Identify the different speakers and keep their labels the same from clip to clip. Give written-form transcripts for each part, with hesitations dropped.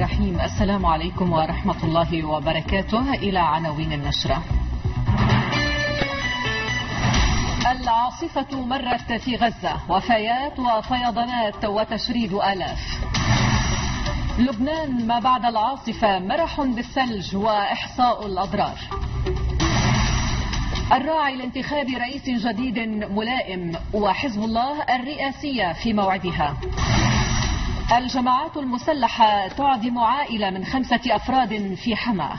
Speaker 1: الرحيم. السلام عليكم ورحمة الله وبركاته. إلى عناوين النشرة. العاصفة مرت في غزة، وفيات وفيضانات وتشريد آلاف. لبنان ما بعد العاصفة مرح بالثلج وإحصاء الأضرار. الراعي لانتخاب رئيس جديد ملائم، وحزب الله الرئاسية في موعدها. الجماعات المسلحة تعدم عائلة من 5 أفراد في حماة.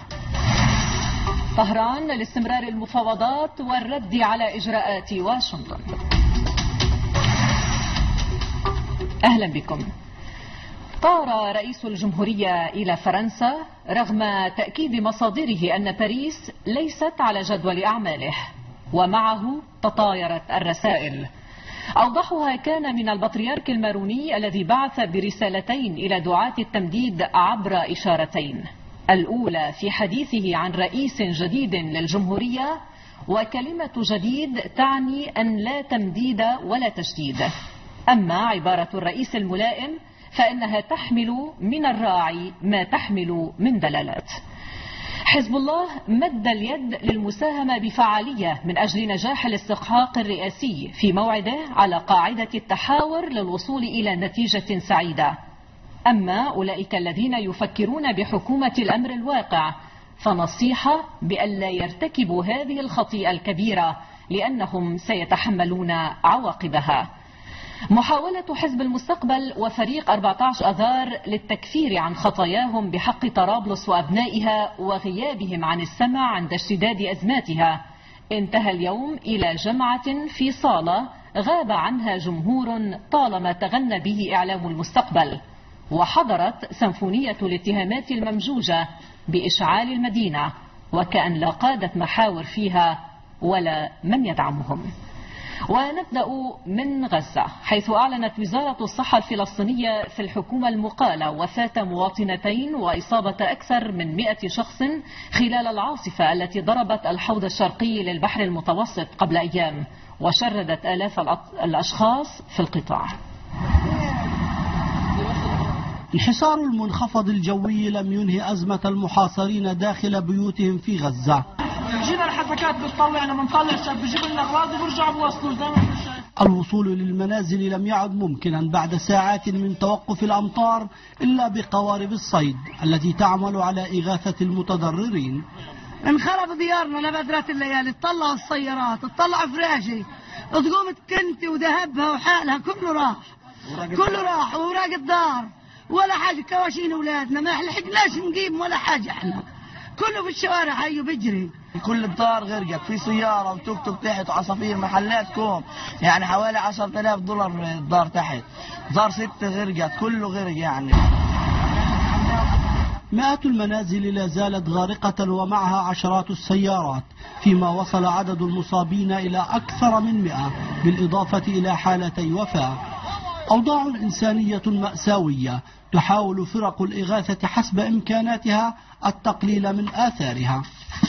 Speaker 1: طهران لاستمرار المفاوضات والرد على إجراءات واشنطن. أهلا بكم. طار رئيس الجمهورية إلى فرنسا رغم تأكيد مصادره أن باريس ليست على جدول أعماله، ومعه تطايرت الرسائل. أوضحها كان من البطريرك الماروني الذي بعث برسالتين إلى دعاة التمديد عبر إشارتين، الأولى في حديثه عن رئيس جديد للجمهورية، وكلمة جديد تعني أن لا تمديد ولا تجديد. أما عبارة الرئيس الملائم فإنها تحمل من الراعي ما تحمل من دلالات. حزب الله مد اليد للمساهمة بفعالية من أجل نجاح الاستحقاق الرئاسي في موعده على قاعدة التحاور للوصول إلى نتيجة سعيدة. أما أولئك الذين يفكرون بحكومة الأمر الواقع فنصيحة بألا يرتكبوا هذه الخطيئة الكبيرة، لأنهم سيتحملون عواقبها. محاولة حزب المستقبل وفريق 14 أذار للتكفير عن خطاياهم بحق طرابلس وأبنائها وغيابهم عن السمع عند اشتداد أزماتها انتهى اليوم إلى جمعة في صالة غاب عنها جمهور طالما تغنى به إعلام المستقبل، وحضرت سيمفونية الاتهامات الممجوجة بإشعال المدينة، وكأن لا قادة محاور فيها ولا من يدعمهم. ونبدأ من غزة، حيث أعلنت وزارة الصحة الفلسطينية في الحكومة المقالة وفاة مواطنتين وإصابة أكثر من 100 شخص خلال العاصفة التي ضربت الحوض الشرقي للبحر المتوسط قبل أيام، وشردت آلاف الأشخاص في القطاع.
Speaker 2: انحسار المنخفض الجوي لم ينهي أزمة المحاصرين داخل بيوتهم في غزة.
Speaker 3: جينا الحركات بتطلع لما نطلع شاب بجيب لنا اغراض وبرجعوا بوصلوا زي ما انتم شايفين.
Speaker 2: الوصول للمنازل لم يعد ممكنا بعد ساعات من توقف الأمطار إلا بقوارب الصيد التي تعمل على إغاثة المتضررين.
Speaker 4: انخرب ديارنا لبدرة الليالي، تطلعوا السيارات، تطلعوا فراشي، تقوم كنتي وذهبها وحالها كله راح وراق الدار ولا حاجة، كواشين أولادنا ما لحقناش نقيم ولا حاجة، احنا كله في الشوارع هيو بيجري.
Speaker 5: كل الدار غرقت، في سيارة وتوك توك تحت وعصافير محلات كوم، يعني حوالي 10,000 دولار الدار تحت، دار 6 غرقت، كله غرق يعني.
Speaker 2: مئات المنازل لا زالت غارقة ومعها عشرات السيارات، فيما وصل عدد المصابين إلى أكثر من 100 بالإضافة إلى حالتي وفاة. أوضاع إنسانية مأساوية تحاول فرق الإغاثة حسب إمكاناتها التقليل من آثارها.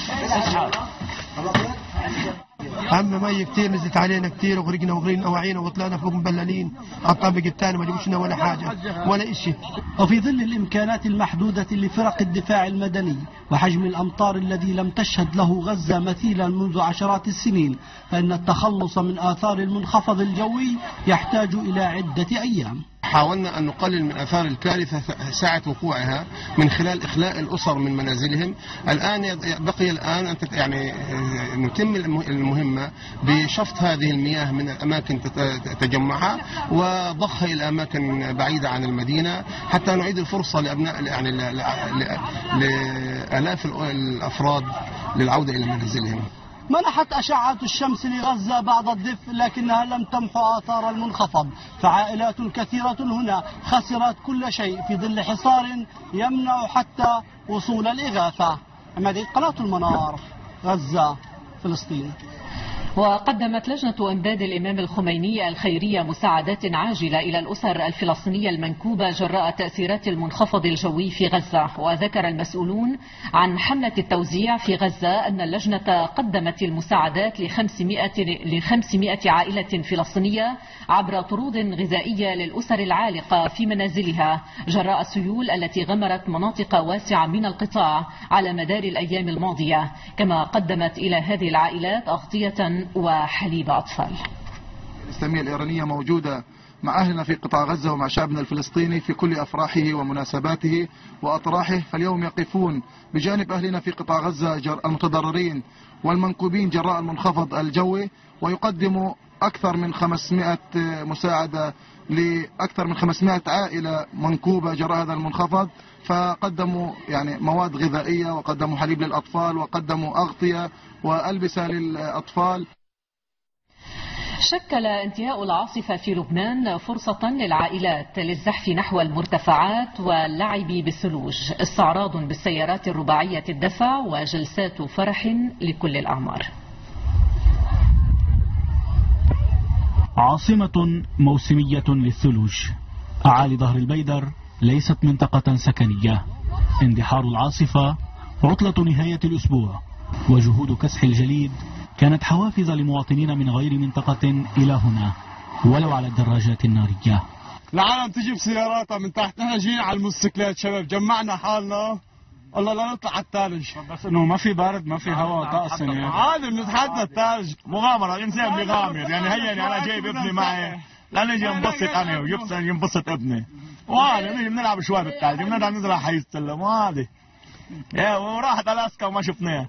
Speaker 6: عم مي كتير نزلت علينا كتير وغرقنا وغرقنا وعينا وطلعنا فوق مبللين على الطابق الثاني، ما جابوش لنا ولا حاجة ولا إشي.
Speaker 2: وفي ظل الإمكانات المحدودة لفرق الدفاع المدني وحجم الأمطار الذي لم تشهد له غزة مثيلا منذ عشرات السنين، فإن التخلص من آثار المنخفض الجوي يحتاج إلى عدة أيام.
Speaker 6: حاولنا أن نقلل من آثار الكارثة ساعة وقوعها من خلال إخلاء الأسر من منازلهم. الآن بقي أن يعني نتم المهمة بشفط هذه المياه من الأماكن تجمعها وضخها إلى أماكن بعيدة عن المدينة حتى نعيد الفرصة لأبناء يعني لآلاف الأفراد للعودة إلى منازلهم.
Speaker 2: منحت أشعة الشمس لغزة بعض الدفء، لكنها لم تمحو آثار المنخفض، فعائلات كثيرة هنا خسرت كل شيء في ظل حصار يمنع حتى وصول الإغاثة. عماد قناة المنار، غزة، فلسطين.
Speaker 1: وقدمت لجنة إمداد الإمام الخميني الخيرية مساعدات عاجلة إلى الأسر الفلسطينية المنكوبة جراء تأثيرات المنخفض الجوي في غزة. وذكر المسؤولون عن حملة التوزيع في غزة أن اللجنة قدمت المساعدات ل 500 عائلة فلسطينية عبر طرود غذائية للأسر العالقة في منازلها جراء السيول التي غمرت مناطق واسعة من القطاع على مدار الأيام الماضية. كما قدمت إلى هذه العائلات أغطية وحليب أطفال.
Speaker 7: الإسلامية الإيرانية موجودة مع أهلنا في قطاع غزة ومع شعبنا الفلسطيني في كل أفراحه ومناسباته وأطراحه. فاليوم يقفون بجانب أهلنا في قطاع غزة المتضررين والمنكوبين جراء المنخفض الجوي، ويقدموا أكثر من 500 مساعدة لأكثر من 500 عائلة منكوبة جراء هذا المنخفض. فقدموا يعني مواد غذائية، وقدموا حليب للأطفال، وقدموا أغطية وألبسة للأطفال.
Speaker 1: شكل انتهاء العاصفة في لبنان فرصة للعائلات للزحف نحو المرتفعات واللعب بالثلوج، استعراض بالسيارات الرباعية الدفع وجلسات فرح لكل الأعمار.
Speaker 8: عاصمة موسمية للثلوج. أعالي ظهر البيدر ليست منطقة سكنية. اندحار العاصفة عطلة نهاية الأسبوع، وجهود كسح الجليد كانت حوافز لمواطنين من غير منطقة إلى هنا ولو على الدراجات النارية.
Speaker 9: العالم تجي بسياراتها من تحت، نحن جينا على الموتوسيكلات شباب، جمعنا حالنا والله لا نطلع على الثلج.
Speaker 8: بس انه ما في بارد ما في هواء طقس يعني
Speaker 9: عادي بنتحدى الثلج. مغامرة، الإنسان بيغامر يعني. هيني أنا جايب ابني معي لنجي نبسط أنا ويبسط ينبسط ابني، وعادي نجي بنلعب شوي بالثلج، بنرجع نزرع حي السلم وعادي. وراحت ألاسكا وما شفناها.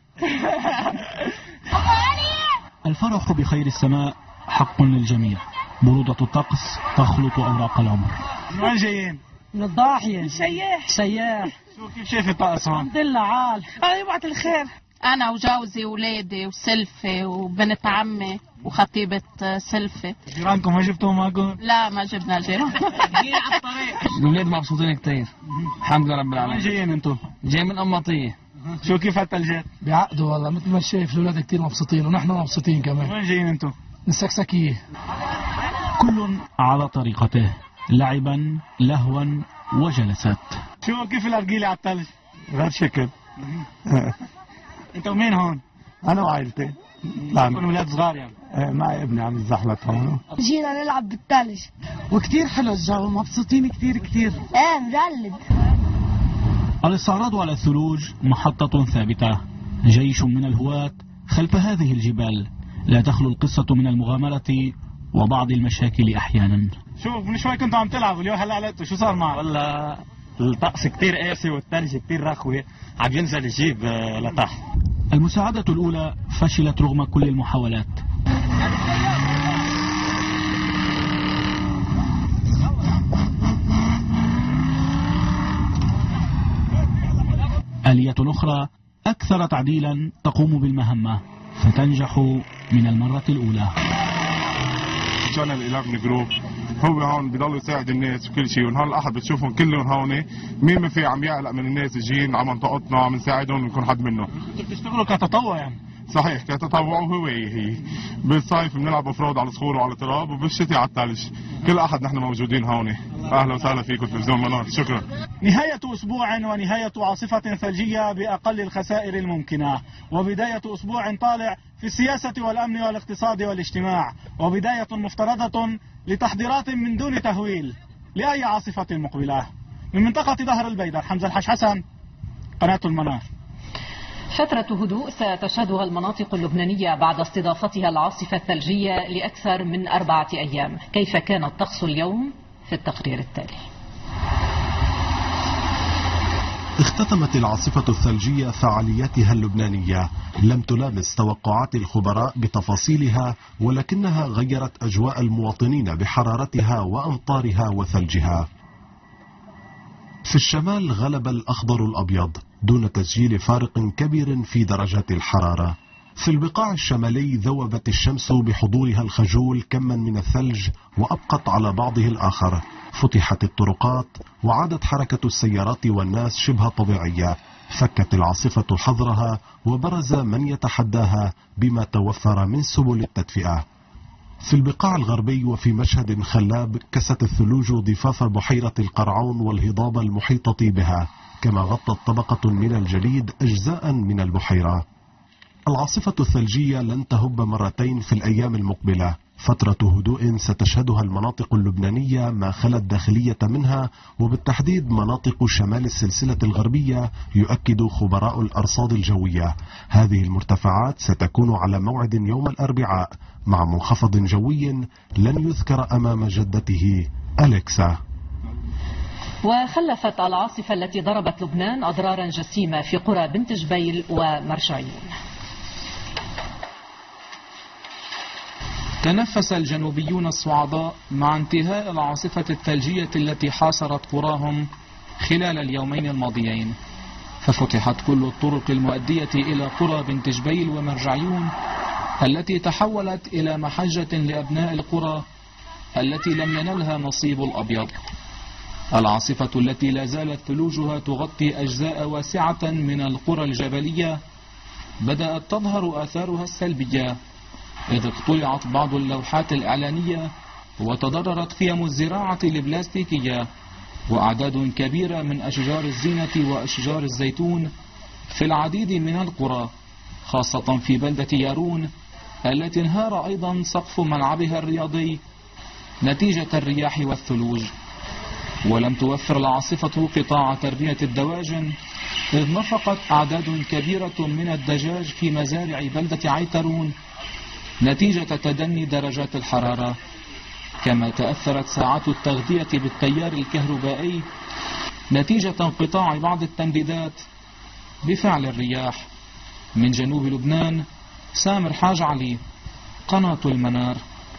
Speaker 8: الفرح بخير السماء حق للجميع. برودة الطقس تخلط أوراق العمر.
Speaker 3: من وين جايين؟
Speaker 4: من الضاحية.
Speaker 3: سياح.
Speaker 8: شو كيف شايف الطقس هون؟
Speaker 3: الحمد لله عال. يبعث الخير.
Speaker 10: أنا وجوزي وولادي وسلفي وبنت عمي وخطيبة سلفي.
Speaker 8: جيرانكم ما جبتوهم معكم؟
Speaker 10: لا ما جبنا جيران.
Speaker 3: جايين على الطريق.
Speaker 11: الولاد مبسوطين كتير الحمد لله رب العالمين.
Speaker 8: وين جايين انتم؟
Speaker 11: جاي من قماطية.
Speaker 8: شو كيف هالثلجات؟
Speaker 3: بيعقدوا والله مثل ما شايف الولاد كتير مبسوطين ونحن مبسوطين كمان.
Speaker 8: وين جايين انتم؟
Speaker 3: من السكسكية.
Speaker 8: كل على طريقته، لعبا لهوا وجلسات. شو كيف الأرجيلة على الثلج؟
Speaker 9: غير شكل.
Speaker 8: انتم مين هون؟
Speaker 9: أنا وعائلتي.
Speaker 8: كلكم ولاد صغار يعني؟
Speaker 9: معي ابني عم يزحلق هون.
Speaker 4: جينا نلعب بالثلج
Speaker 3: وكتير حلو الجو، مبسوطين كتير.
Speaker 4: مجلد.
Speaker 8: الاستعراض على الثلوج محطة ثابتة. جيش من الهواة خلف هذه الجبال. لا تخلو القصة من المغامرة وبعض المشاكل أحيانا. شو من شوي كنتوا عم تلعبوا، اليوم هلا علقتوا، شو صار معك؟
Speaker 11: والله الطقس كتير قاسي والثلج كتير رخوة، عم ينزل يجيب لتحت.
Speaker 8: المساعدة الأولى فشلت رغم كل المحاولات. آلية أخرى أكثر تعديلا تقوم بالمهمة فتنجح من المرة الأولى.
Speaker 9: شانل 11 جروب هو هون بضل يساعد الناس وكل شيء، ونهار الأحد بتشوفهم كلهم هون، مين ما في عم يعلق من الناس جايين على منطقتنا عم نساعدهم ونكون حد منهم.
Speaker 8: بتشتغلوا كتطوع يعني؟
Speaker 9: صحيح كتطوع وهواية هي. بالصيف بنلعب افراد على الصخور وعلى التراب، وبالشتاء على الثلج. كل أحد نحن موجودين هون. أهلا وسهلا فيكم تلفزيون منار، شكرا.
Speaker 8: نهاية أسبوع ونهاية عاصفة ثلجية بأقل الخسائر الممكنة، وبداية أسبوع طالع في السياسة والأمن والاقتصاد والاجتماع، وبداية مفترضة لتحضيرات من دون تهويل لأي عاصفة مقبلة. من منطقة ظهر البيدر، حمزة الحاج حسن، قناة المنار.
Speaker 1: فترة هدوء ستشهدها المناطق اللبنانية بعد استضافتها العاصفة الثلجية لأكثر من 4 أيام. كيف كان الطقس اليوم؟ في التقرير التالي.
Speaker 12: اختتمت العاصفة الثلجية فعالياتها اللبنانية. لم تلامس توقعات الخبراء بتفاصيلها، ولكنها غيرت أجواء المواطنين بحرارتها وأمطارها وثلجها. في الشمال غلب الأخضر الأبيض دون تسجيل فارق كبير في درجات الحرارة. في البقاع الشمالي ذوبت الشمس بحضورها الخجول كما من الثلج وأبقت على بعضه الآخر. فتحت الطرقات وعادت حركة السيارات والناس شبه طبيعية. فكت العاصفة حظرها وبرز من يتحداها بما توفر من سبل التدفئة. في البقاع الغربي وفي مشهد خلاب كست الثلوج ضفاف بحيرة القرعون والهضاب المحيطة بها، كما غطت طبقة من الجليد أجزاء من البحيرة. العاصفة الثلجية لن تهب مرتين في الأيام المقبلة، فترة هدوء ستشهدها المناطق اللبنانية ما خلا الداخلية منها، وبالتحديد مناطق شمال السلسلة الغربية، يؤكد خبراء الأرصاد الجوية. هذه المرتفعات ستكون على موعد يوم الأربعاء مع منخفض جوي لن يذكر أمام جدته أليكسا.
Speaker 1: وخلفت العاصفة التي ضربت لبنان أضرارا جسيمة في قرى بنت جبيل ومرجعيون.
Speaker 13: تنفس الجنوبيون الصعداء مع انتهاء العاصفة الثلجية التي حاصرت قراهم خلال اليومين الماضيين، ففتحت كل الطرق المؤدية إلى قرى بنت جبيل ومرجعيون التي تحولت إلى محجة لأبناء القرى التي لم ينلها نصيب الأبيض. العاصفة التي لا زالت ثلوجها تغطي أجزاء واسعة من القرى الجبلية بدأت تظهر آثارها السلبية، إذ اقتلعت بعض اللوحات الإعلانية وتضررت قيم الزراعة البلاستيكية، وأعداد كبيرة من أشجار الزينة وأشجار الزيتون في العديد من القرى، خاصة في بلدة يارون التي انهار أيضا سقف ملعبها الرياضي نتيجة الرياح والثلوج. ولم توفر العاصفة قطاع تربية الدواجن، إذ نفقت أعداد كبيرة من الدجاج في مزارع بلدة عيترون نتيجة تدني درجات الحرارة، كما تأثرت ساعات التغذية بالتيار الكهربائي نتيجة انقطاع بعض التمديدات بفعل الرياح. من جنوب لبنان، سامر حاج علي، قناة المنار.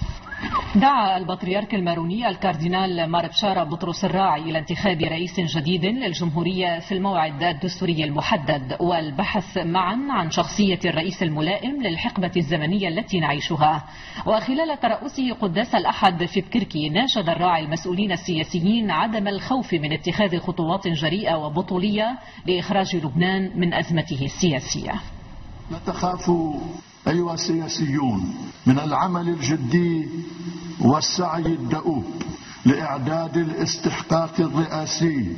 Speaker 1: دعا البطريرك الماروني الكاردينال مار بشارة بطرس الراعي إلى انتخاب رئيس جديد للجمهورية في الموعد الدستوري المحدد، والبحث معا عن شخصية الرئيس الملائم للحقبة الزمنية التي نعيشها. وخلال ترأسه قداس الأحد في بكركي، ناشد الراعي المسؤولين السياسيين عدم الخوف من اتخاذ خطوات جريئة وبطولية لإخراج لبنان من أزمته السياسية.
Speaker 14: لا تخافوا أيها السياسيون من العمل الجدي والسعي الدؤوب لإعداد الاستحقاق الرئاسي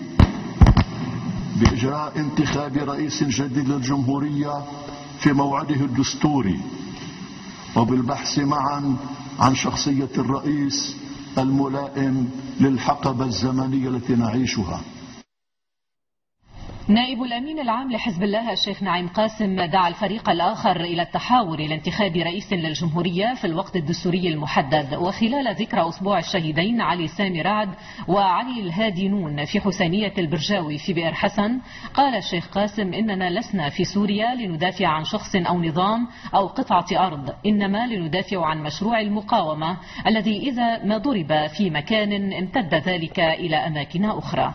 Speaker 14: بإجراء انتخاب رئيس جديد للجمهورية في موعده الدستوري، وبالبحث معا عن شخصية الرئيس الملائم للحقبة الزمنية التي نعيشها.
Speaker 1: نائب الأمين العام لحزب الله الشيخ نعيم قاسم دعا الفريق الآخر إلى التحاور لانتخاب رئيس للجمهورية في الوقت الدستوري المحدد. وخلال ذكرى أسبوع الشهيدين علي سامي رعد وعلي الهادي نون في حسينية البرجاوي في بئر حسن، قال الشيخ قاسم: إننا لسنا في سوريا لندافع عن شخص أو نظام أو قطعة أرض، إنما لندافع عن مشروع المقاومة الذي إذا ما ضرب في مكان امتد ذلك إلى أماكن أخرى.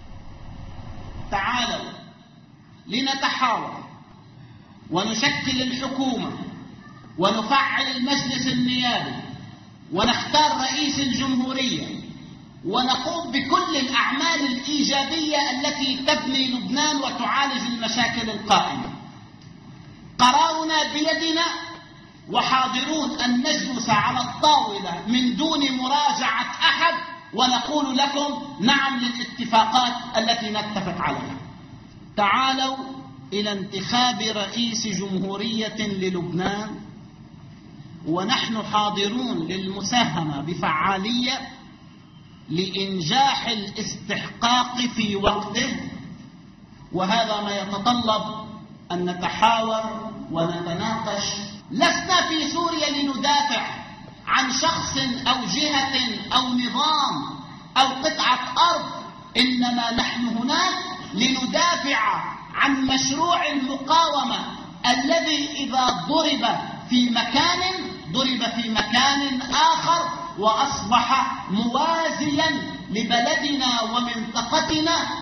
Speaker 15: تعالوا لنتحاور ونشكل الحكومة ونفعل المجلس النيابي ونختار رئيس الجمهورية ونقوم بكل الأعمال الإيجابية التي تبني لبنان وتعالج المشاكل القائمة. قرارنا بيدنا وحاضرون أن نجلس على الطاولة من دون مراجعة أحد ونقول لكم نعم للاتفاقات التي نتفق عليها. تعالوا إلى انتخاب رئيس جمهورية للبنان، ونحن حاضرون للمساهمة بفعالية لإنجاح الاستحقاق في وقته، وهذا ما يتطلب أن نتحاور ونتناقش. لسنا في سوريا لندافع عن شخص أو جهة أو نظام أو قطعة أرض، إنما نحن هناك لندافع عن مشروع المقاومة الذي إذا ضرب في مكان آخر وأصبح موازيا لبلدنا ومنطقتنا.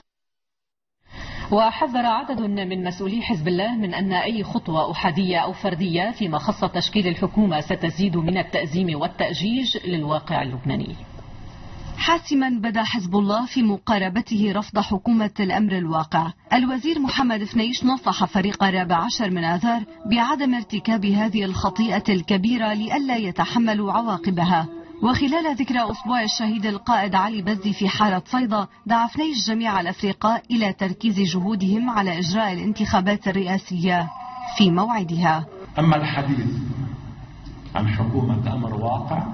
Speaker 1: وحذر عدد من مسؤولي حزب الله من أن أي خطوة أحادية أو فردية فيما خص تشكيل الحكومة ستزيد من التأزيم والتأجيج للواقع اللبناني.
Speaker 16: حاسما بدا حزب الله في مقاربته رفض حكومة الأمر الواقع. الوزير محمد فنيش نصح فريق 14 من آذار بعدم ارتكاب هذه الخطيئة الكبيرة لئلا يتحملوا عواقبها. وخلال ذكرى أسبوع الشهيد القائد علي بزي في حارة صيدا، دعا فنيش جميع الأفرقاء إلى تركيز جهودهم على إجراء الانتخابات الرئاسية في موعدها.
Speaker 17: أما الحديث عن حكومة أمر واقع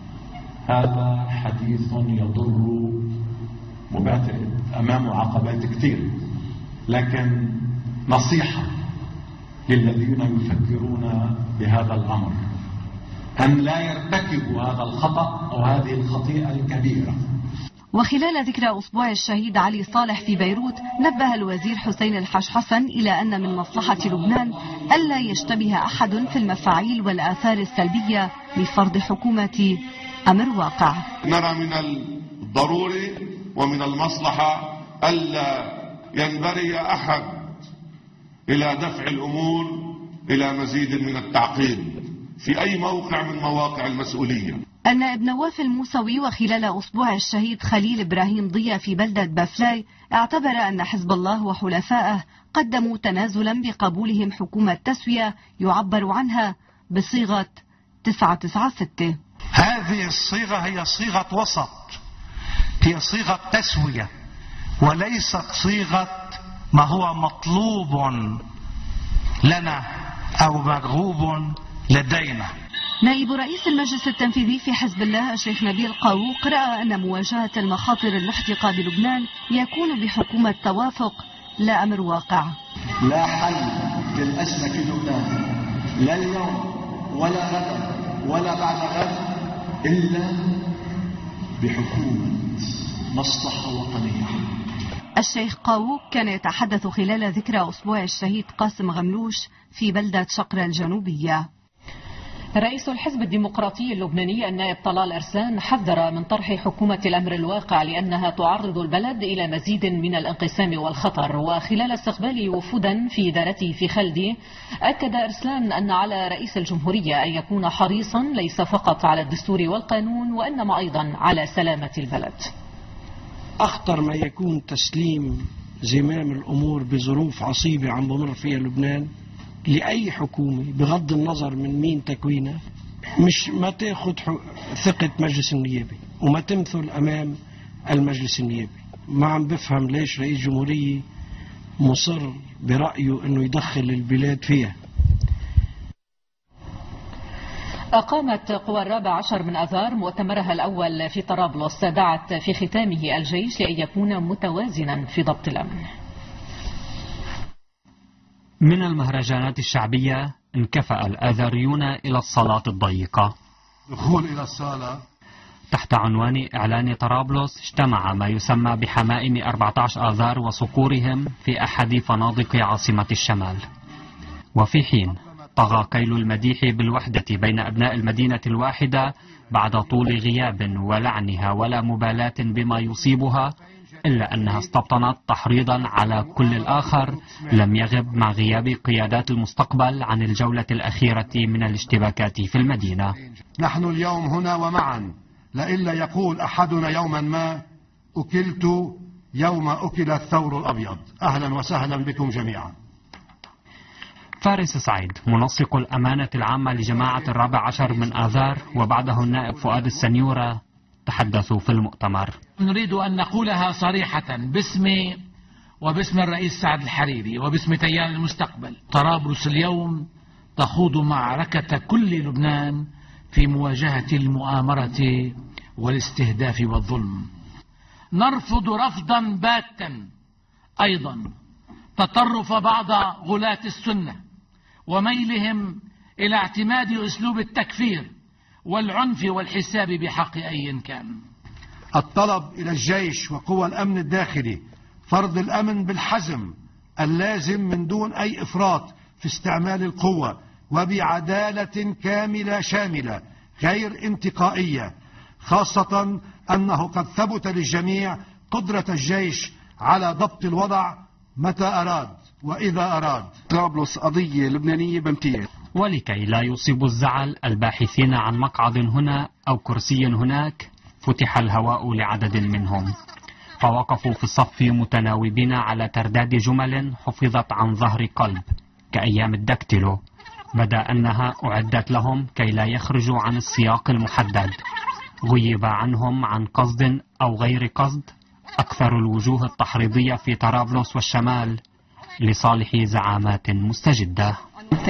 Speaker 17: هذا حديث يضر وبعتقد أمامه عقبات كثير، لكن نصيحة للذين يفكرون بهذا الأمر أن لا يرتكبوا هذا الخطأ أو هذه الخطيئة الكبيرة.
Speaker 16: وخلال ذكرى أسبوع الشهيد علي صالح في بيروت، نبه الوزير حسين الحاج حسن إلى أن من مصلحة لبنان ألا يشتبه أحد في المفاعيل والآثار السلبية لفرض حكومة أمر واقع.
Speaker 18: نرى من الضروري ومن المصلحة ألا ينبري أحد إلى دفع الأمور إلى مزيد من التعقيد في أي موقع من مواقع المسؤولية.
Speaker 16: النائب نواف الموسوي وخلال أسبوع الشهيد خليل إبراهيم ضيا في بلدة بافلاي اعتبر أن حزب الله وحلفائه قدموا تنازلا بقبولهم حكومة تسوية يعبر عنها بصيغة 996.
Speaker 19: هذه الصيغة هي صيغة وسط، هي صيغة تسوية وليست صيغة ما هو مطلوب لنا أو مرغوب لدينا.
Speaker 16: نائب رئيس المجلس التنفيذي في حزب الله الشيخ نبيل قاووق رأى أن مواجهة المخاطر المحدقة بلبنان يكون بحكومة توافق لا أمر واقع.
Speaker 20: لا حل للأزمة في لبنان لا اليوم ولا غدا ولا بعد غد إلا بحكومة مصلحة وطنية.
Speaker 16: الشيخ قاووق كان يتحدث خلال ذكرى أسبوع الشهيد قاسم غملوش في بلدة شقرة الجنوبية.
Speaker 1: رئيس الحزب الديمقراطي اللبناني النائب طلال أرسان حذر من طرح حكومة الأمر الواقع لأنها تعرض البلد إلى مزيد من الانقسام والخطر. وخلال استقبال وفودا في دارته في خلدي، أكد أرسلان أن على رئيس الجمهورية أن يكون حريصا ليس فقط على الدستور والقانون وإنما أيضا على سلامة البلد.
Speaker 21: أخطر ما يكون تسليم زمام الأمور بظروف عصيبة عم بمر فيها لبنان لأي حكومة بغض النظر من مين تكوينها، مش ما تاخذ ثقة مجلس النيابي وما تمثل أمام المجلس النيابي. ما عم بفهم ليش رئيس جمهورية مصر برأيه أنه يدخل البلاد فيها.
Speaker 1: أقامت قوى 14 من آذار مؤتمرها الأول في طرابلس، دعت في ختامه الجيش لأن يكون متوازنا في ضبط الأمن.
Speaker 22: من المهرجانات الشعبية انكفأ الآذاريون إلى الصالات الضيقة.
Speaker 23: دخول إلى الصالة
Speaker 22: تحت عنوان إعلان طرابلس اجتمع ما يسمى بحمائم 14 آذار وصقورهم في أحد فنادق عاصمة الشمال. وفي حين طغى كيل المديح بالوحدة بين أبناء المدينة الواحدة بعد طول غياب ولعنها ولا مبالاة بما يصيبها، إلا أنها استبطنت تحريضا على كل الآخر لم يغب مع غياب قيادات المستقبل عن الجولة الأخيرة من الاشتباكات في المدينة.
Speaker 23: نحن اليوم هنا ومعا، لئلا يقول أحدنا يوما ما أكلت يوم أكل الثور الأبيض. أهلا وسهلا بكم جميعا.
Speaker 22: فارس سعيد منسق الأمانة العامة لجماعة 14 من آذار وبعده النائب فؤاد السنيورة تحدثوا في المؤتمر.
Speaker 24: نريد أن نقولها صريحة باسمي وباسم الرئيس سعد الحريري وباسم تيار المستقبل. طرابلس اليوم تخوض معركة كل لبنان في مواجهة المؤامرة والاستهداف والظلم. نرفض رفضا باتا أيضا تطرف بعض غلاة السنة وميلهم إلى اعتماد أسلوب التكفير والعنف والحساب بحق أي كان.
Speaker 23: الطلب إلى الجيش وقوى الأمن الداخلي فرض الأمن بالحزم اللازم من دون أي إفراط في استعمال القوة وبعدالة كاملة شاملة غير انتقائية، خاصة أنه قد ثبت للجميع قدرة الجيش على ضبط الوضع متى أراد وإذا أراد. طرابلس قضية لبنانية بامتياز.
Speaker 22: ولكي لا يصيب الزعل الباحثين عن مقعد هنا أو كرسي هناك، فتح الهواء لعدد منهم، فوقفوا في الصف متناوبين على ترداد جمل حفظت عن ظهر قلب كأيام الدكتيلو، بدا أنها أعدت لهم كي لا يخرجوا عن السياق المحدد، غيب عنهم عن قصد أو غير قصد. أكثر الوجوه التحريضية في طرابلس والشمال لصالح زعامات مستجدة.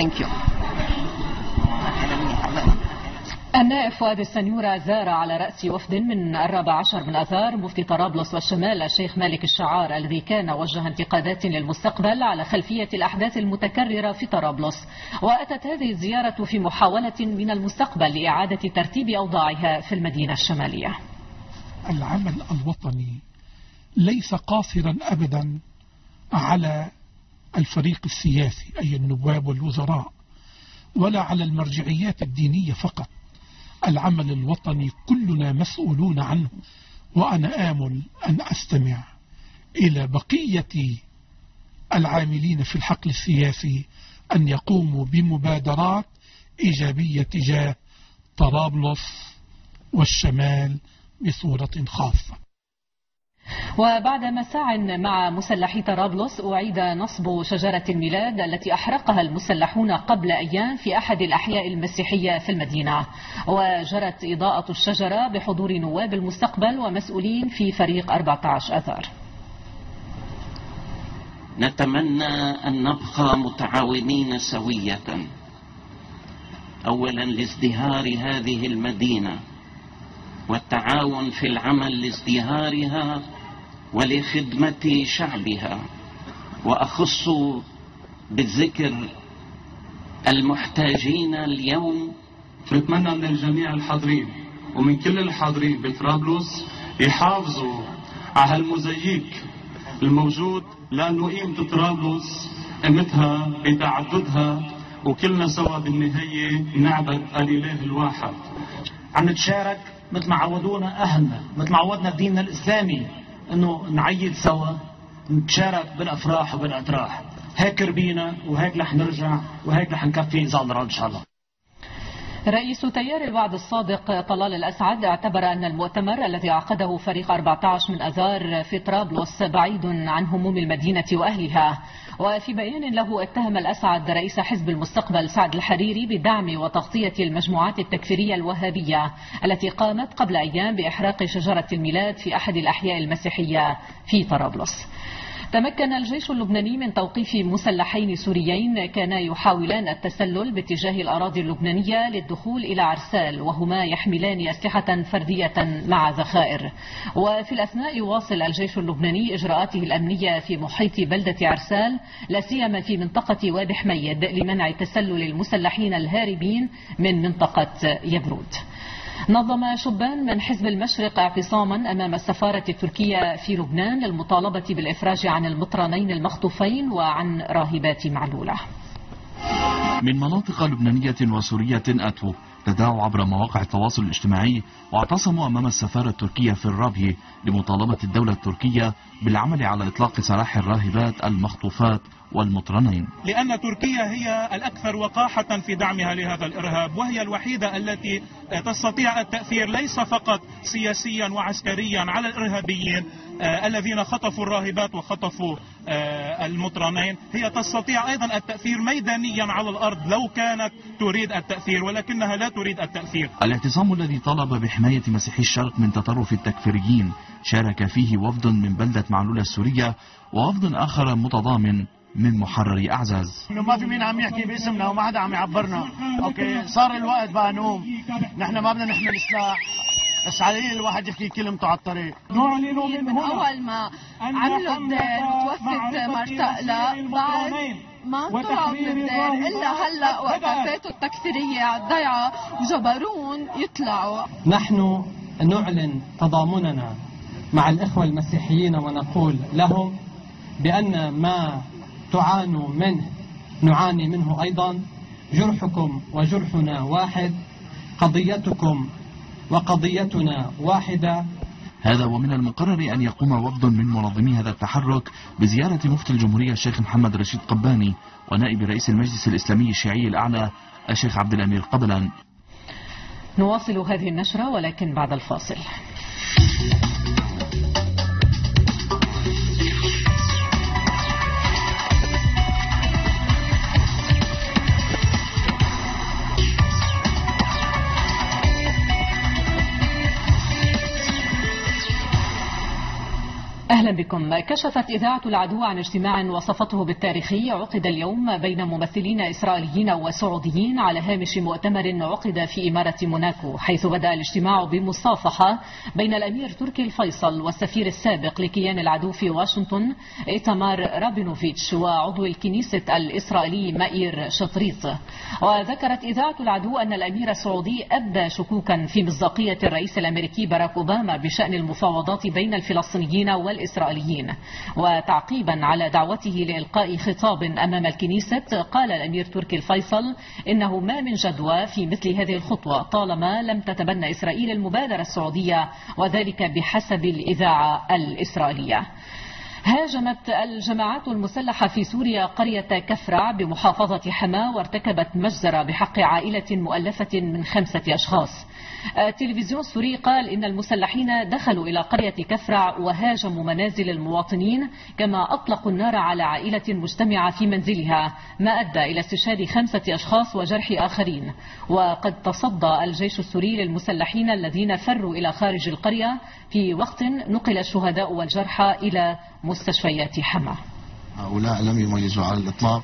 Speaker 1: النائب فؤاد السنيورة زار على رأس وفد من 14 من آذار مفتي طرابلس والشمال الشيخ مالك الشعار، الذي كان وجه انتقادات للمستقبل على خلفية الأحداث المتكررة في طرابلس. وأتت هذه الزيارة في محاولة من المستقبل لإعادة ترتيب أوضاعها في المدينة الشمالية.
Speaker 2: العمل الوطني ليس قاصرا أبدا على الفريق السياسي أي النواب والوزراء، ولا على المرجعيات الدينية فقط. العمل الوطني كلنا مسؤولون عنه، وأنا آمل أن أستمع إلى بقية العاملين في الحقل السياسي أن يقوموا بمبادرات إيجابية تجاه طرابلس والشمال بصورة خاصة.
Speaker 1: وبعد مساع مع مسلحي طرابلس أعيد نصب شجرة الميلاد التي أحرقها المسلحون قبل أيام في أحد الأحياء المسيحية في المدينة، وجرت إضاءة الشجرة بحضور نواب المستقبل ومسؤولين في فريق 14 آذار.
Speaker 5: نتمنى أن نبقى متعاونين سوية، أولا لازدهار هذه المدينة والتعاون في العمل لازدهارها ولخدمة شعبها، وأخص بالذكر المحتاجين اليوم.
Speaker 6: نتمنى من الجميع الحاضرين ومن كل الحاضرين بطرابلس يحافظوا على هالموزاييك الموجود، لأنه قيمة طرابلس قيمتها بتعددها، وكلنا سوا بالنهاية نعبد الإله الواحد.
Speaker 3: عم نتشارك مثل ما عودونا أهلنا، مثل ما عودنا ديننا الإسلامي، إنه نعيد سوا، نتشارك بالأفراح وبالأتراح. هيك ربينا وهيك رح نرجع وهيك رح نكفي إذا الله إن شاء الله.
Speaker 1: رئيس تيار الوعد الصادق طلال الأسعد اعتبر أن المؤتمر الذي عقده فريق 14 من آذار في طرابلس بعيد عن هموم المدينة وأهلها. وفي بيان له اتهم الأسعد رئيس حزب المستقبل سعد الحريري بدعم وتغطية المجموعات التكفيرية الوهابية التي قامت قبل أيام بإحراق شجرة الميلاد في أحد الأحياء المسيحية في طرابلس. تمكن الجيش اللبناني من توقيف مسلحين سوريين كانا يحاولان التسلل باتجاه الأراضي اللبنانية للدخول إلى عرسال، وهما يحملان أسلحة فردية مع ذخائر. وفي الأثناء يواصل الجيش اللبناني إجراءاته الأمنية في محيط بلدة عرسال، لا سيما في منطقة وادي حميد، لمنع تسلل المسلحين الهاربين من منطقة يبرود. نظم شبان من حزب المشرق اعتصاما أمام السفارة التركية في لبنان للمطالبة بالإفراج عن المطرانين المخطوفين وعن راهبات معلولة.
Speaker 7: من مناطق لبنانية وسورية أتوا تداعوا عبر مواقع التواصل الاجتماعي واعتصموا أمام السفارة التركية في الرابية لمطالبة الدولة التركية بالعمل على إطلاق سراح الراهبات المخطوفات والمطرنين،
Speaker 8: لأن تركيا هي الأكثر وقاحة في دعمها لهذا الإرهاب، وهي الوحيدة التي تستطيع التأثير ليس فقط سياسيا وعسكريا على الإرهابيين الذين خطفوا الراهبات وخطفوا المطرنين، هي تستطيع أيضا التأثير ميدانيا على الأرض لو كانت تريد التأثير، ولكنها لا تريد التأثير.
Speaker 7: الاعتصام الذي طلب بحماية مسيحي الشرق من تطرف التكفيريين شارك فيه وفد من بلدة معلولة السورية ووفد آخر متضامن من محرر أعزاز.
Speaker 25: انه ما في مين عم يحكي باسمنا وما حدا عم يعبرنا. اوكي صار الوقت بقى نقوم، نحن ما بدنا نحمل سلاح، بس على الواحد يحكي كلمته على الطريق.
Speaker 10: من اول ما عملوا الدير وتوفت مرتقلة بعد ما طلعوا من الدير الا هلا وقفاتوا التكفيرية على الضيعة وجبرون يطلعوا.
Speaker 26: نحن نعلن تضامننا مع الإخوة المسيحيين ونقول لهم بأن ما تعانوا منه نعاني منه أيضا، جرحكم وجرحنا واحد، قضيتكم وقضيتنا واحدة.
Speaker 7: هذا ومن المقرر أن يقوم وفد من منظمي هذا التحرك بزيارة مفتي الجمهورية الشيخ محمد رشيد قباني ونائب رئيس المجلس الإسلامي الشيعي الأعلى الشيخ عبد الأمير قبلان.
Speaker 1: نواصل هذه النشرة ولكن بعد الفاصل. أهلا بكم. كشفت إذاعة العدو عن اجتماع وصفته بالتاريخي عقد اليوم بين ممثلين إسرائيليين وسعوديين على هامش مؤتمر عقد في إمارة موناكو، حيث بدأ الاجتماع بمصافحة بين الأمير تركي الفيصل والسفير السابق لكيان العدو في واشنطن إيتمار رابينوفيتش وعضو الكنيسة الإسرائيلي مائير شطريط. وذكرت إذاعة العدو أن الأمير السعودي أبدى شكوكا في مصداقية الرئيس الأمريكي باراك أوباما بشأن المفاوضات بين الفلسطينيين والإسرائيليين. وتعقيبا على دعوته لإلقاء خطاب أمام الكنيسة، قال الأمير تركي الفيصل إنه ما من جدوى في مثل هذه الخطوة طالما لم تتبنى إسرائيل المبادرة السعودية، وذلك بحسب الإذاعة الإسرائيلية. هاجمت الجماعات المسلحة في سوريا قرية كفرع بمحافظة حما وارتكبت مجزرة بحق عائلة مؤلفة من 5 أشخاص. التلفزيون السوري قال إن المسلحين دخلوا إلى قرية كفرع وهاجموا منازل المواطنين، كما أطلقوا النار على عائلة مجتمعة في منزلها، ما أدى إلى استشهاد 5 أشخاص وجرح آخرين. وقد تصدى الجيش السوري للمسلحين الذين فروا إلى خارج القرية، في وقت نقل الشهداء والجرحى إلى مستشفيات حما.
Speaker 4: هؤلاء لم يميزوا على الإطلاق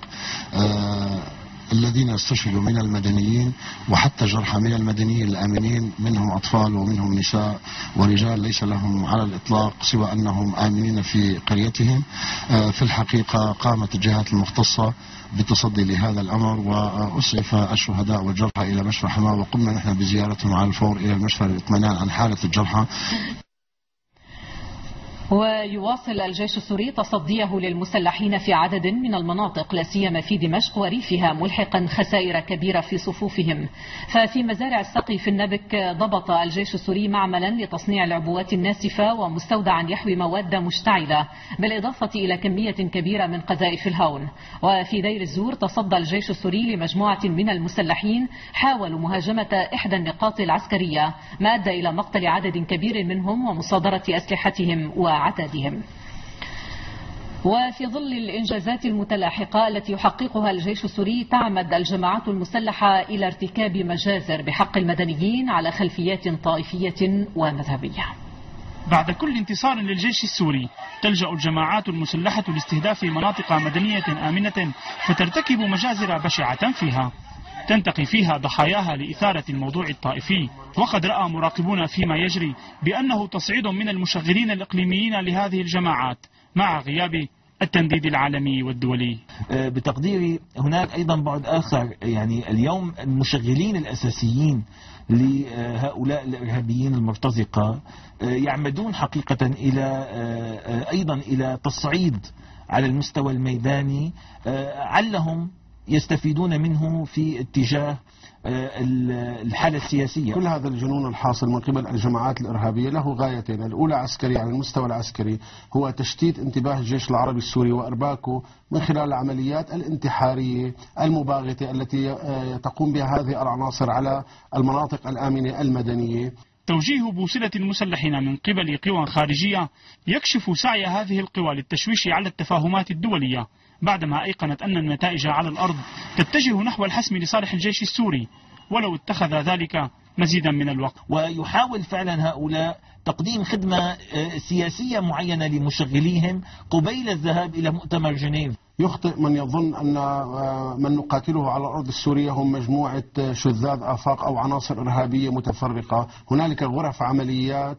Speaker 4: الذين استشهدوا من المدنيين وحتى جرحى من المدنيين الآمنين، منهم أطفال ومنهم نساء ورجال ليس لهم على الإطلاق سوى أنهم آمنين في قريتهم. في الحقيقة قامت الجهات المختصة بالتصدي لهذا الأمر، وأسعف الشهداء والجرحى إلى مشفى حما، وقمنا نحن بزيارتهم على الفور إلى المشفى للاطمئنان عن حالة الجرحى.
Speaker 1: ويواصل الجيش السوري تصديه للمسلحين في عدد من المناطق، لا سيما في دمشق وريفها، ملحقا خسائر كبيرة في صفوفهم. ففي مزارع السقي في النبك ضبط الجيش السوري معملا لتصنيع العبوات الناسفة ومستودعا يحوي مواد مشتعلة، بالإضافة إلى كمية كبيرة من قذائف الهون. وفي دير الزور تصدى الجيش السوري لمجموعة من المسلحين حاولوا مهاجمة إحدى النقاط العسكرية، ما أدى إلى مقتل عدد كبير منهم ومصادرة أسلحتهم وعتادهم. وفي ظل الإنجازات المتلاحقة التي يحققها الجيش السوري، تعمد الجماعات المسلحة إلى ارتكاب مجازر بحق المدنيين على خلفيات طائفية ومذهبية.
Speaker 9: بعد كل انتصار للجيش السوري تلجأ الجماعات المسلحة لاستهداف مناطق مدنية آمنة، فترتكب مجازر بشعة فيها تنتقي فيها ضحاياها لإثارة الموضوع الطائفي. وقد رأى مراقبون فيما يجري بأنه تصعيد من المشغلين الإقليميين لهذه الجماعات مع غياب التنديد العالمي والدولي.
Speaker 11: بتقديري هناك أيضا بعد آخر، يعني اليوم المشغلين الأساسيين لهؤلاء الإرهابيين المرتزقة يعمدون حقيقة أيضا إلى تصعيد على المستوى الميداني، علهم يستفيدون منه في اتجاه الحالة السياسية.
Speaker 12: كل هذا الجنون الحاصل من قبل الجماعات الإرهابية له غايتين: الأولى عسكرية على المستوى العسكري، هو تشتيت انتباه الجيش العربي السوري وإرباكه من خلال العمليات الانتحارية المباغتة التي تقوم بها هذه العناصر على المناطق الآمنة المدنية.
Speaker 9: توجيه بوصلة المسلحين من قبل قوى خارجية يكشف سعي هذه القوى للتشويش على التفاهمات الدولية، بعدما أيقنت أن النتائج على الأرض تتجه نحو الحسم لصالح الجيش السوري، ولو اتخذ ذلك مزيدا من الوقت.
Speaker 11: ويحاول فعلا هؤلاء تقديم خدمة سياسية معينة لمشغليهم قبيل الذهاب إلى مؤتمر جنيف.
Speaker 12: يخطئ من يظن أن من نقاتله على الأرض السورية هم مجموعة شذاذ آفاق أو عناصر إرهابية متفرقة. هنالك غرف عمليات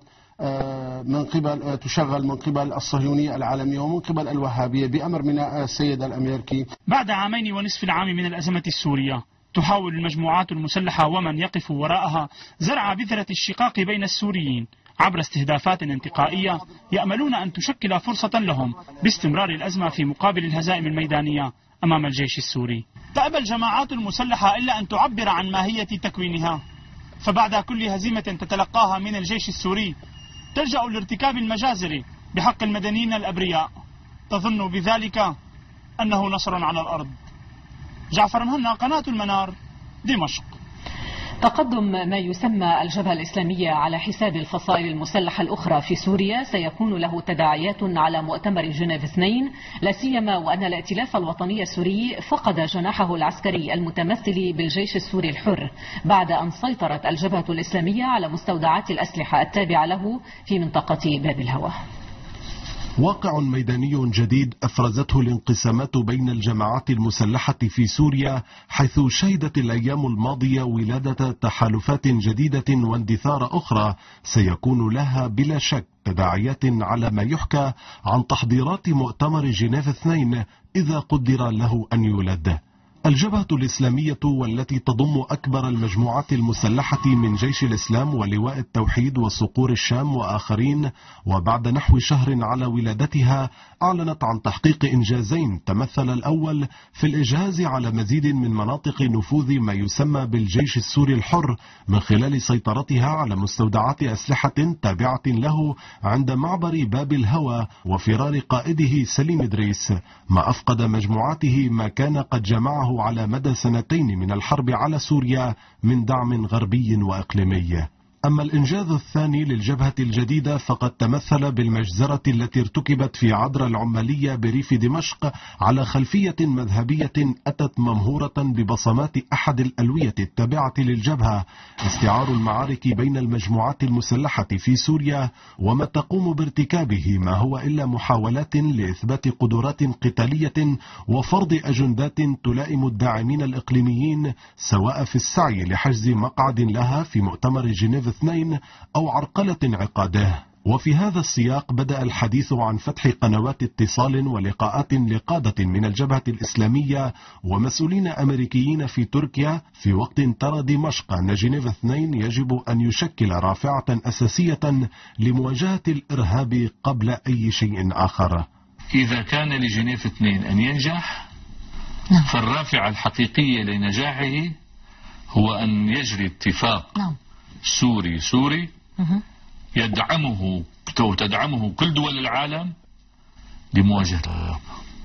Speaker 12: تشغل من قبل الصهيونية العالمية ومن قبل الوهابية بأمر من السيد الأمريكي.
Speaker 9: بعد 2.5 عام من الأزمة السورية، تحاول المجموعات المسلحة ومن يقف وراءها زرع بذرة الشقاق بين السوريين عبر استهدافات انتقائية يأملون أن تشكل فرصة لهم باستمرار الأزمة في مقابل الهزائم الميدانية أمام الجيش السوري. تأبى الجماعات المسلحة إلا أن تعبر عن ماهية تكوينها، فبعد كل هزيمة تتلقاها من الجيش السوري تلجأ لارتكاب المجازر بحق المدنيين الأبرياء، تظن بذلك أنه نصر على الأرض. جعفر مهنا، قناة المنار، دمشق.
Speaker 1: تقدم ما يسمى الجبهة الإسلامية على حساب الفصائل المسلحة الأخرى في سوريا سيكون له تداعيات على مؤتمر جنيف 2، لا سيما وأن الائتلاف الوطني السوري فقد جناحه العسكري المتمثل بالجيش السوري الحر بعد أن سيطرت الجبهة الإسلامية على مستودعات الأسلحة التابعة له في منطقة باب الهوى.
Speaker 13: واقع ميداني جديد أفرزته الانقسامات بين الجماعات المسلحة في سوريا، حيث شهدت الأيام الماضية ولادة تحالفات جديدة واندثار أخرى سيكون لها بلا شك تداعيات على ما يحكى عن تحضيرات مؤتمر جنيف 2 إذا قدر له أن يولد. الجبهة الإسلامية والتي تضم أكبر المجموعات المسلحة من جيش الإسلام ولواء التوحيد وصقور الشام وآخرين، وبعد نحو شهر على ولادتها أعلنت عن تحقيق إنجازين، تمثل الأول في الإجهاز على مزيد من مناطق نفوذ ما يسمى بالجيش السوري الحر من خلال سيطرتها على مستودعات أسلحة تابعة له عند معبر باب الهوى وفرار قائده سليم إدريس، ما أفقد مجموعاته ما كان قد جمعه على مدى سنتين من الحرب على سوريا من دعم غربي وإقليمي. أما الإنجاز الثاني للجبهة الجديدة فقد تمثل بالمجزرة التي ارتكبت في عذرا العمالية بريف دمشق على خلفية مذهبية أتت ممهورة ببصمات أحد الألوية التابعة للجبهة، استعار المعارك بين المجموعات المسلحة في سوريا وما تقوم بارتكابه ما هو إلا محاولات لإثبات قدرات قتالية وفرض أجندات تلائم الداعمين الإقليميين، سواء في السعي لحجز مقعد لها في مؤتمر جنيف 2 أو عرقلة انعقاده. وفي هذا السياق بدأ الحديث عن فتح قنوات اتصال ولقاءات لقادة من الجبهة الإسلامية ومسؤولين أمريكيين في تركيا، في وقت ترى دمشق أن جنيف 2 يجب أن يشكل رافعة أساسية لمواجهة الإرهاب قبل أي شيء آخر.
Speaker 14: إذا كان لجنيف 2 أن ينجح فالرافعة الحقيقية لنجاحه هو أن يجري اتفاق سوري يدعمه وتدعمه كل دول العالم لمواجهة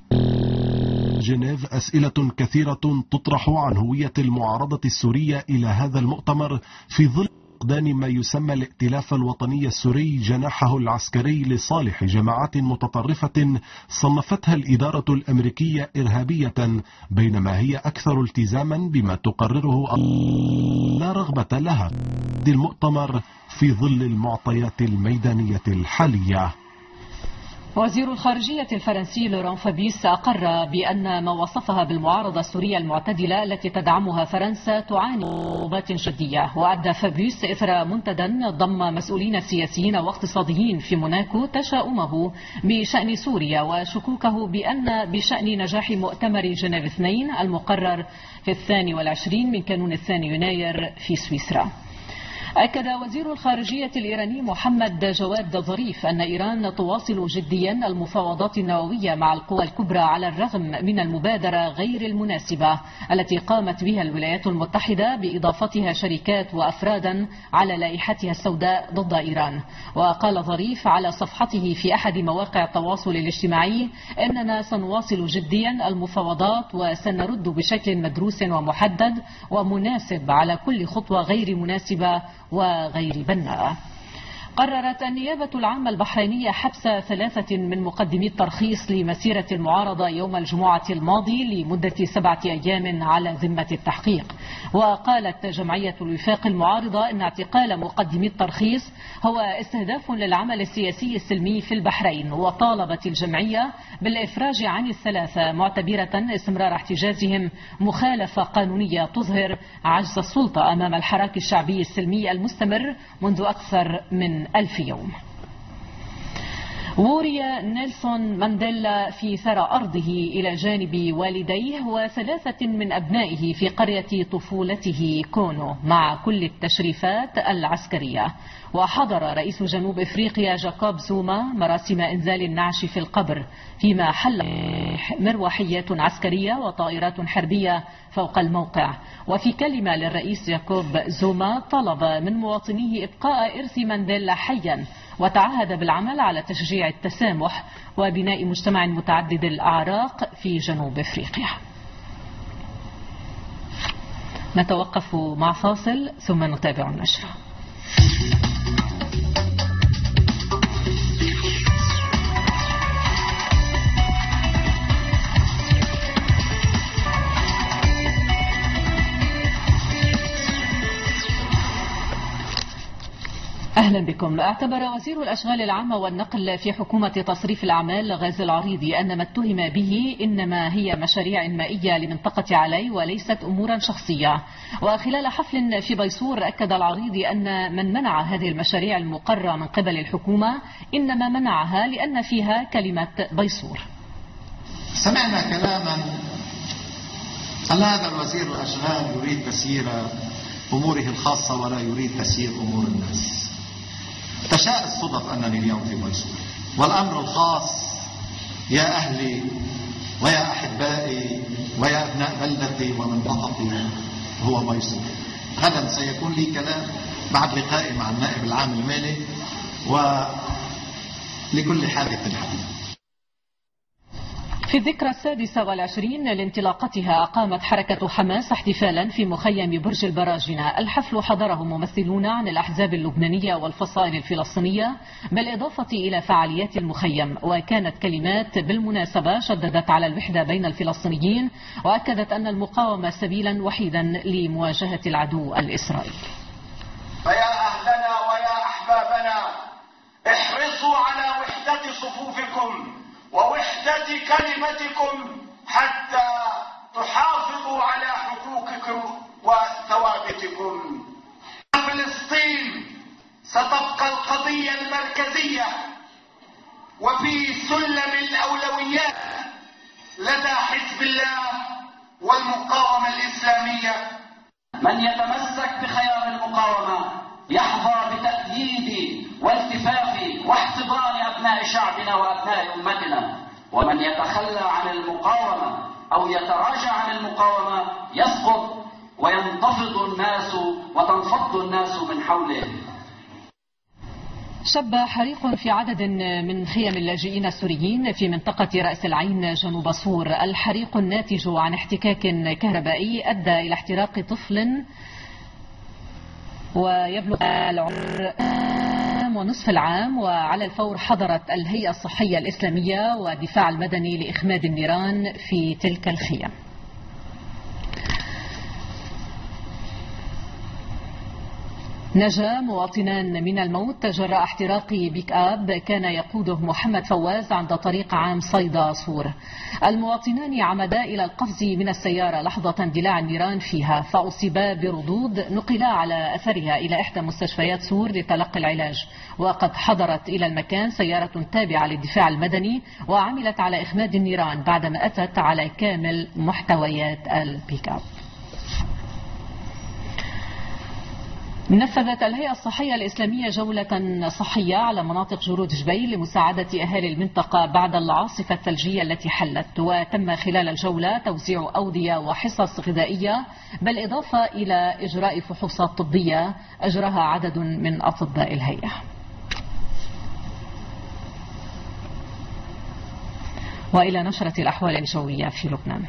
Speaker 13: جنيف. أسئلة كثيرة تطرح عن هوية المعارضة السورية إلى هذا المؤتمر في ظل فقدان ما يسمى الائتلاف الوطني السوري جناحه العسكري لصالح جماعات متطرفة صنفتها الإدارة الأمريكية إرهابية، بينما هي أكثر التزاما بما تقرره لا رغبة لها المؤتمر في ظل المعطيات الميدانية الحالية.
Speaker 1: وزير الخارجية الفرنسي لوران فابيس أقر بأن ما وصفها بالمعارضة السورية المعتدلة التي تدعمها فرنسا تعاني صعوبات جدية. وأبدى فابيس إثر منتدى ضم مسؤولين سياسيين واقتصاديين في موناكو تشاؤمه بشأن سوريا وشكوكه بأن بشأن نجاح مؤتمر جنيف 2 المقرر في 22 من كانون 2 يناير في سويسرا. أكد وزير الخارجية الإيراني محمد جواد ظريف أن إيران تواصل جديا المفاوضات النووية مع القوى الكبرى على الرغم من المبادرة غير المناسبة التي قامت بها الولايات المتحدة بإضافتها شركات وأفرادا على لائحتها السوداء ضد إيران. وقال ظريف على صفحته في أحد مواقع التواصل الاجتماعي أننا سنواصل جديا المفاوضات وسنرد بشكل مدروس ومحدد ومناسب على كل خطوة غير مناسبة وغير بناء. قررت النيابة العامة البحرينية حبس 3 من مقدمي الترخيص لمسيرة المعارضة يوم الجمعة الماضي لمدة 7 أيام على ذمة التحقيق. وقالت جمعية الوفاق المعارضة أن اعتقال مقدمي الترخيص هو استهداف للعمل السياسي السلمي في البحرين، وطالبت الجمعية بالإفراج عن ال3 معتبرة استمرار احتجازهم مخالفة قانونية تظهر عجز السلطة أمام الحراك الشعبي السلمي المستمر منذ أكثر من 1000 يوم. وري نيلسون مانديلا في ثرى أرضه إلى جانب والديه و3 من أبنائه في قرية طفولته كونو مع كل التشريفات العسكرية. وحضر رئيس جنوب إفريقيا جاكوب زوما مراسم إنزال النعش في القبر، فيما حل مروحيات عسكرية وطائرات حربية فوق الموقع. وفي كلمة للرئيس جاكوب زوما طلب من مواطنيه إبقاء إرث مانديلا حيا، وتعهد بالعمل على تشجيع التسامح وبناء مجتمع متعدد الأعراق في جنوب أفريقيا. نتوقف مع فاصل ثم نتابع النشرة. أهلا بكم. اعتبر وزير الأشغال العامة والنقل في حكومة تصريف الأعمال غازي العريضي أن ما اتهم به إنما هي مشاريع إنمائية لمنطقة علي وليست أمورا شخصية. وخلال حفل في بيصور أكد العريضي أن من منع هذه المشاريع المقرة من قبل الحكومة إنما منعها لأن فيها كلمة بيصور.
Speaker 15: سمعنا كلاما أن هذا الوزير الأشغال يريد تسيير أموره الخاصة ولا يريد تسيير أمور الناس. تشاء الصدف أنني اليوم في بيصور، والأمر الخاص يا أهلي ويا أحبائي ويا أبناء بلدتي ومنطقتي هو بيصور. غدا سيكون لي كلام بعد لقائي مع النائب العام المالي، ولكل حادث حديث.
Speaker 1: في الذكرى 26 لانطلاقتها أقامت حركة حماس احتفالا في مخيم برج البراجنة. الحفل حضره ممثلون عن الأحزاب اللبنانية والفصائل الفلسطينية بالإضافة إلى فعاليات المخيم. وكانت كلمات بالمناسبة شددت على الوحدة بين الفلسطينيين وأكدت أن المقاومة سبيلا وحيدا لمواجهة العدو الإسرائيلي.
Speaker 16: فيا أهلنا ويا أحبابنا، احرصوا على وحدة صفوفكم ووحدة كلمتكم حتى تحافظوا على حقوقكم وثوابتكم. فلسطين ستبقى القضية المركزية وفي سلم الأولويات لدى حزب الله والمقاومة الإسلامية.
Speaker 17: من يتمسك بخيار المقاومة يحظى بتأييد والتفاف واحتضان أبناء شعبنا وأبناء أمتنا، ومن يتخلى عن المقاومة أو يتراجع عن المقاومة يسقط وينتفض الناس وتنفض الناس من حوله.
Speaker 1: شب حريق في عدد من خيم اللاجئين السوريين في منطقة رأس العين جنوب صور. الحريق الناتج عن احتكاك كهربائي أدى إلى احتراق طفل ويبلغ العمر ونصف العام. وعلى الفور حضرت الهيئة الصحية الإسلامية والدفاع المدني لإخماد النيران في تلك الخيام. نجا مواطنان من الموت جراء احتراق بيك اب كان يقوده محمد فواز عند طريق عام صيدا صور. المواطنان عمدا الى القفز من السيارة لحظة اندلاع النيران فيها، فاصيبا بردود نقلا على اثرها الى احدى مستشفيات صور لتلقي العلاج. وقد حضرت الى المكان سيارة تابعة للدفاع المدني وعملت على اخماد النيران بعدما اتت على كامل محتويات البيك اب. نفذت الهيئة الصحية الإسلامية جولة صحية على مناطق جرود جبيل لمساعدة أهالي المنطقة بعد العاصفة الثلجية التي حلت. وتم خلال الجولة توزيع أودية وحصص غذائية بالإضافة إلى إجراء فحوصات طبية أجراها عدد من أطباء الهيئة. وإلى نشرة الأحوال الجوية في لبنان.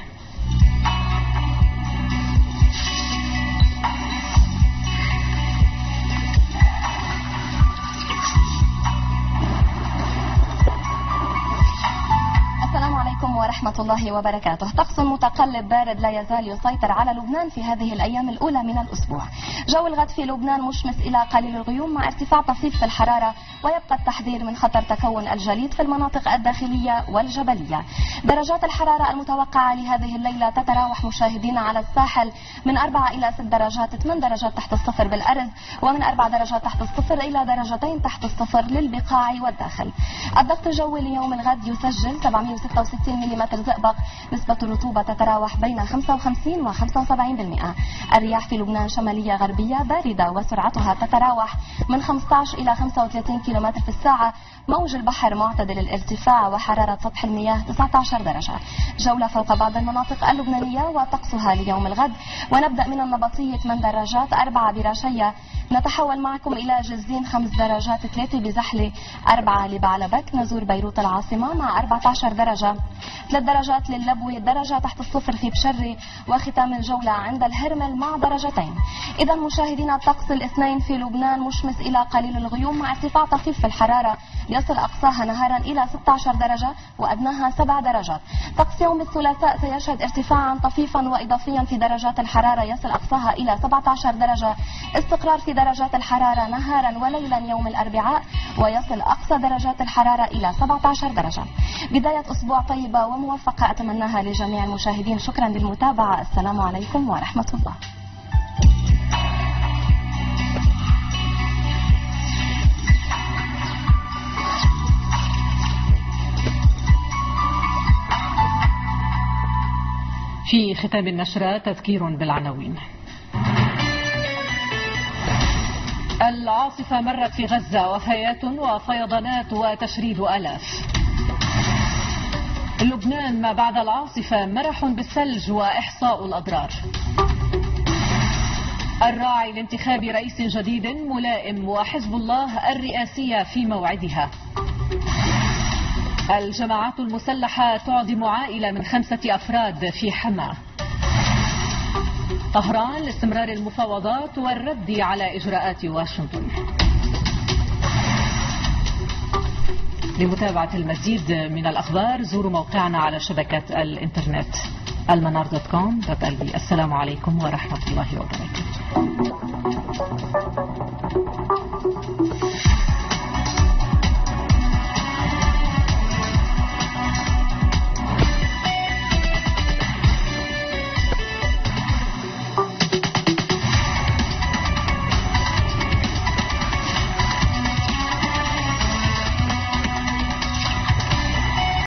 Speaker 18: ورحمة الله وبركاته. طقس متقلب بارد لا يزال يسيطر على لبنان في هذه الأيام الأولى من الأسبوع. جو الغد في لبنان مشمس إلى قليل الغيوم مع ارتفاع طفيف في الحرارة، ويبقى التحذير من خطر تكون الجليد في المناطق الداخلية والجبلية. درجات الحرارة المتوقعة لهذه الليلة تتراوح مشاهدينا على الساحل من 4 إلى 6 درجات، 8 درجات تحت الصفر بالأرز، ومن 4 درجات تحت الصفر إلى 2 درجات تحت الصفر للبقاع والداخل. الضغط الجوي ليوم الغد يسجل 766 ملم زئبق. نسبة الرطوبة تتراوح بين 55 و 75%. الرياح في لبنان شمالية غربية باردة وسرعتها تتراوح من 15 إلى 35 كم في الساعة. موج البحر معتدل الارتفاع وحرارة سطح المياه 19 درجة. جولة فوق بعض المناطق اللبنانية وطقسها ليوم الغد. ونبدأ من النبطية 8 درجات، 4 براشية. نتحول معكم إلى جزين 5 درجات، 3 بزحلة، 4 لبعلبك. نزور بيروت العاصمة مع 14 درجة. 3 درجات للبوي، الدرجة تحت الصفر في بشري، وختام الجولة عند الهرمل مع درجتين. إذا مشاهدينا الطقس الاثنين في لبنان مشمس إلى قليل الغيوم مع ارتفاع طفيف في الحرارة يصل أقصاها نهارا إلى 16 درجة وأدناها 7 درجات. طقس يوم الثلاثاء سيشهد ارتفاعا طفيفا وإضافيا في درجات الحرارة يصل أقصاها إلى 17 درجة، استقرار في درجات الحرارة نهارا وليلا يوم الأربعاء ويصل أقصى درجات الحرارة إلى 17 درجة. بداية أسبوع طيبة وموفقة أتمناها لجميع المشاهدين. شكرا للمتابعة. السلام عليكم ورحمة الله.
Speaker 1: في ختام النشرة تذكير بالعناوين. العاصفة مرت في غزة، وفيات وفيضانات وتشريد آلاف. لبنان ما بعد العاصفة مرح بالثلج وإحصاء الأضرار. الراعي لانتخاب رئيس جديد ملائم، وحزب الله الرئاسية في موعدها. الجماعات المسلحة تعدم عائلة من 5 أفراد في حماة. طهران لاستمرار المفاوضات والرد على إجراءات واشنطن. لمتابعة المزيد من الأخبار زوروا موقعنا على شبكة الإنترنت almanar.com.lb. السلام عليكم ورحمة الله وبركاته.